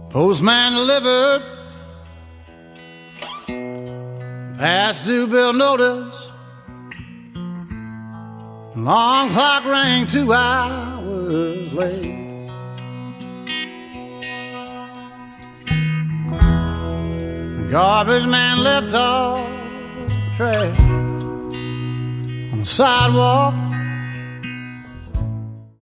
Postman delivered past due bill notice. Long clock rang 2 hours late. The garbage man left all the trash on the sidewalk